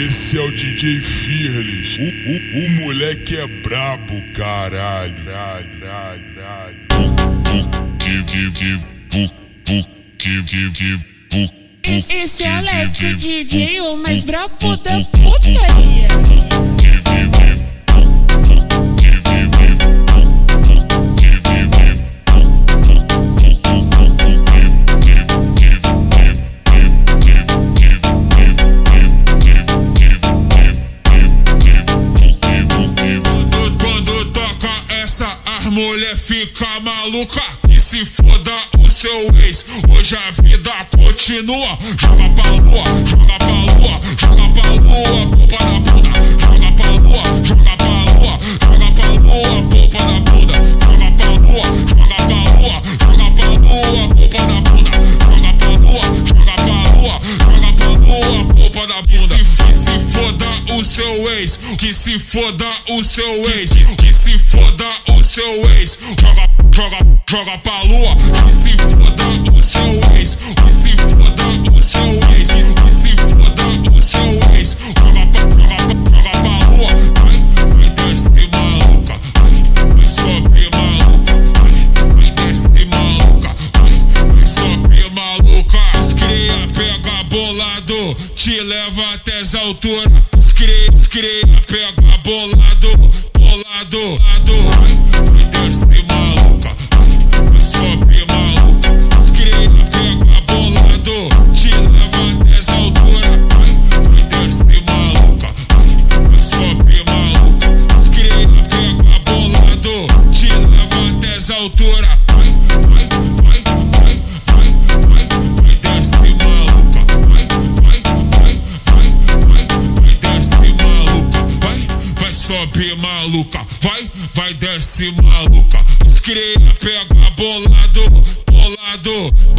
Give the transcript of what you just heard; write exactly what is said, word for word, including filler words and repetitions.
Esse é o D J Fearless. O, o, o moleque é brabo, caralho. Esse é o Leque D J, o mais brabo da putaria. Mulher fica maluca, que se foda o seu ex. Hoje a vida continua. Joga pra lua, joga pra lua, joga pra lua, polpa na bunda. Joga pra lua, joga pra lua, joga pra lua, polpa na bunda. Joga pra lua, joga pra lua, joga pra lua, polpa na bunda. Joga pra lua, joga pra lua, joga pra lua, polpa na bunda. Que se foda o seu ex, que se foda o seu ex, que se foda o seu ex. Joga, joga, joga pra lua. Que se foda o seu ex, que se foda o seu ex, que se foda o seu ex. Joga pra, joga pra, joga pra lua. Vai, vai desce maluca, vai, vai sobe maluca, vai, vai desce maluca, vai, vai sobe maluca. Os cria pega bolado, te leva até as alturas. Os cria, os cria pega bolado, bolado, lado. Vai, vai desce maluca, vai, vai sobe maluca. Os cria pega bolado, te leva até as alturas. Vai, vai desce maluca, vai, vai sobe maluca. Os cria pega bolado, te leva até as alturas. Vai, vai, vai, vai, vai, vai, vai desce maluca. Vai, vai, vai, vai, vai, vai desce maluca. Vai, vai sobe maluca. Vai, vai desce maluca. Os cria pega bolado, bolado.